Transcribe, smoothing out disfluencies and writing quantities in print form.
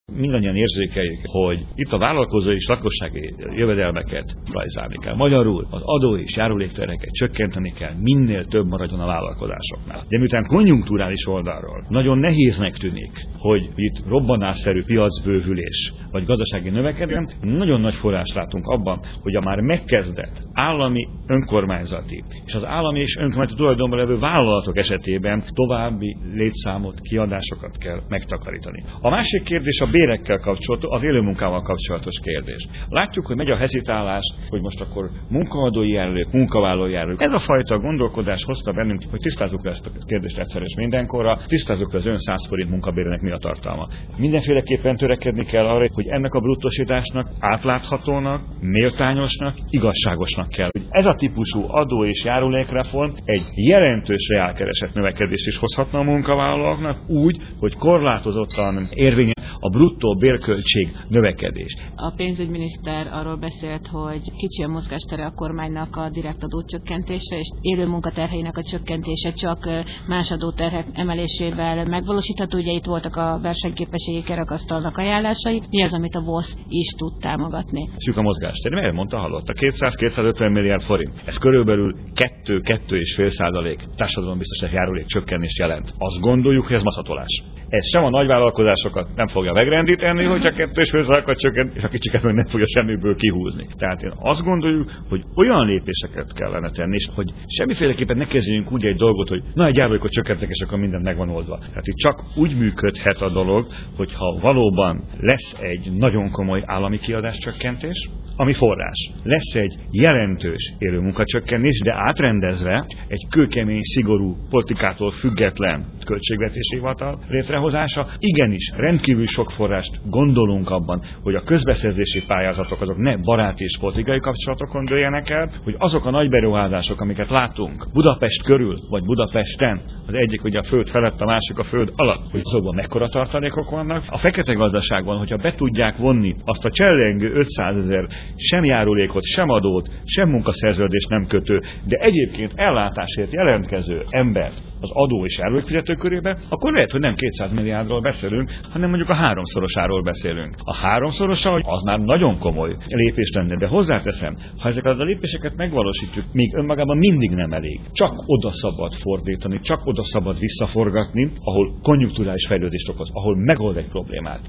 Mindannyian érzékeljük, hogy itt a vállalkozói és lakossági jövedelmeket rajzálni kell. Magyarul az adó és járulékterheket csökkenteni kell, minél több maradjon a vállalkozásoknál. De miután konjunkturális oldalról nagyon nehéznek tűnik, hogy itt robbanásszerű piacbővülés vagy gazdasági növekedés, nagyon nagy forrás látunk abban, hogy a már megkezdett állami, önkormányzati és az állami és önkormányzati tulajdonban levő vállalatok esetében további létszámot, kiadásokat kell megtakarítani. A másik kérdés a bérekkel kapcsolatos, az élőmunkával kapcsolatos kérdés. Látjuk, hogy megy a hezitálás, hogy most akkor munkaadói járulék, munkavállalói járulék. Ez a fajta gondolkodás hozta bennünk, hogy tisztázzuk le ezt a kérdést egyszer és mindenkorra, tisztázzuk le az ön 100 forint munkabérének mi a tartalma. Mindenféleképpen törekedni kell arra, hogy ennek a bruttosításnak átláthatónak, méltányosnak, igazságosnak kell. Ez a típusú adó és járulékreform egy jelentős reálkeresett növekedést is hozhatna a munkavállalóknak úgy, hogy korlátozottan érvényes a bruttó bérköltség növekedés. A pénzügyminiszter arról beszélt, hogy kicsi a mozgástere a kormánynak a direkt adócsökkentése, és élő munkaterheinek a csökkentése csak más adóterhek emelésével megvalósítható. Ugye itt voltak a versenyképességi kerekasztalnak ajánlásai. Mi az, amit a VOSZ is tud támogatni? Szűk a mozgástér. Miért mondta, hallotta? 200-250 milliárd forint. Ez körülbelül 2-2,5% társadalombiztosítási járulék csökkenést jelent. Azt gondoljuk, hogy ez maszatolás. Ez sem a nagyvállalkozásokat nem fogja megrendíteni, hogyha 2,5%-kal csökkent, és a kicsiket meg nem fogja semmiből kihúzni. Tehát én azt gondoljuk, hogy olyan lépéseket kellene tenni, és hogy semmiféleképpen ne kezdjünk úgy egy dolgot, hogy na egy járulékot csökkentek, és akkor minden meg van oldva. Tehát itt csak úgy működhet a dolog, hogyha valóban lesz egy nagyon komoly állami kiadáscsökkentés, ami forrás. Lesz egy jelentős élő munkacsökkentés, de átrendezve egy kőkemény, szigorú, politikától független költségvetési hivatal létrehozása. Igenis, rendkívül sok forrást gondolunk abban, hogy a közbeszerzési pályázatok azok ne baráti és politikai kapcsolatokon dőljenek el, hogy azok a nagy beruházások, amiket látunk Budapest körül, vagy Budapesten, az egyik ugye a föld felett, a másik a föld alatt, hogy azokban mekkora tartalékok vannak. A fekete gazdaságban, hogyha be tudják vonni azt a csellengő 500 000 sem járulékot, sem adót, sem munkaszerződést nem kötő, de egyébként ellátásért jelentkező embert az adó és járulékfizető körébe, akkor lehet, hogy nem 200 milliárdról beszélünk, hanem mondjuk a háromszorosáról beszélünk. A háromszorosa, az már nagyon komoly lépés lenne, de hozzáteszem, ha ezeket a lépéseket megvalósítjuk, még önmagában mindig nem elég. Csak oda szabad fordítani, csak oda szabad visszaforgatni, ahol konjunkturális fejlődést okoz, ahol megold egy problémát.